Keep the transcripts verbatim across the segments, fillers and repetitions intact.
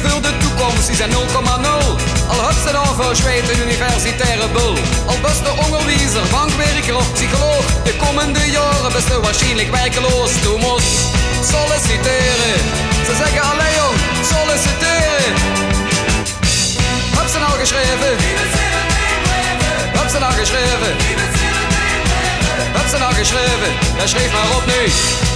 voor de toekomst, die zijn nul komma nul. Al heb ze dan voor Zweet een universitaire bul. Al best de onderwijzer, bankwerker of psycholoog. De komende jaren best je waarschijnlijk werkeloos. Du moest solliciteren. Ze zeggen alleen jong, solliciteren. Heb ze nou geschreven? Heb ze nou geschreven? Heb ze nou geschreven? Ja, schreef maar op nu.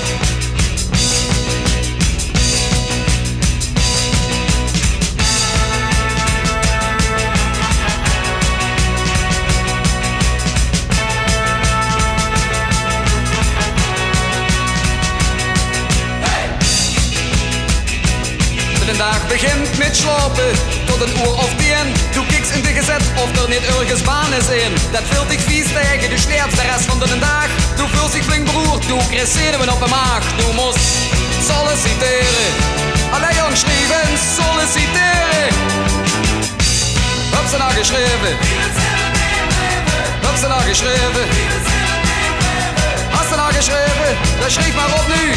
De dag begint met slapen, tot een uur of tien. Doe kiks in de gezet of er niet ergens baan is in. Dat vult ik vies tegen, du sleert de rest van de dag. Doe vult zich flink beroerd, doe kresseren we op de maag. Du moest solliciteren. Allee jong schrijven, solliciteren. Heb ze nou geschreven? Heb ze nou geschreven? Hast ze nou geschreven? Dan schrijf maar op nu.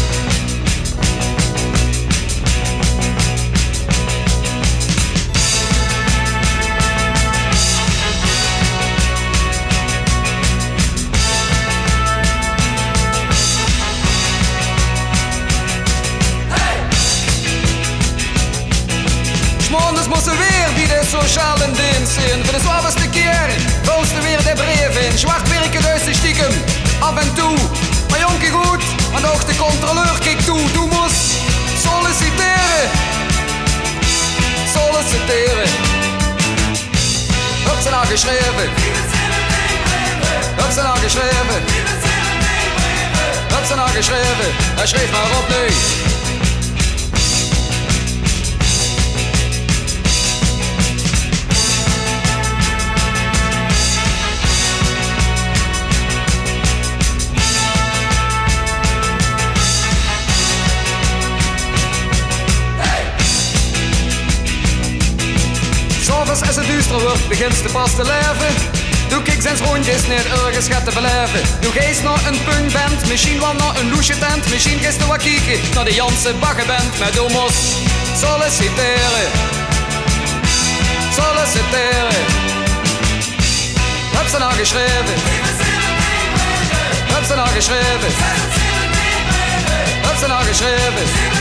Morgens moesten weer bij de sociale dienst in. Voor de zwaarste keer posten weer de brief in. Zwart werken dus de stiekem, af en toe. Maar jonkie goed, want ook de controleur kijkt toe. Du moest solliciteren. Solliciteren. Heb ze nou geschreven? Heb ze nou geschreven? Heb ze nou geschreven? Hij schreef maar op nu. Als het duister wordt, begint ze pas te leven. Doe kiks en rondjes, niet ergens gaat te beleven. Doe geest naar een punkband, misschien wel naar een loesje tent. Misschien geest er wat kieken naar de Janse baggenband. Maar du moest solliciteren. Solliciteren. Heb ze nou geschreven? Heb ze nou geschreven? Heb ze nou geschreven?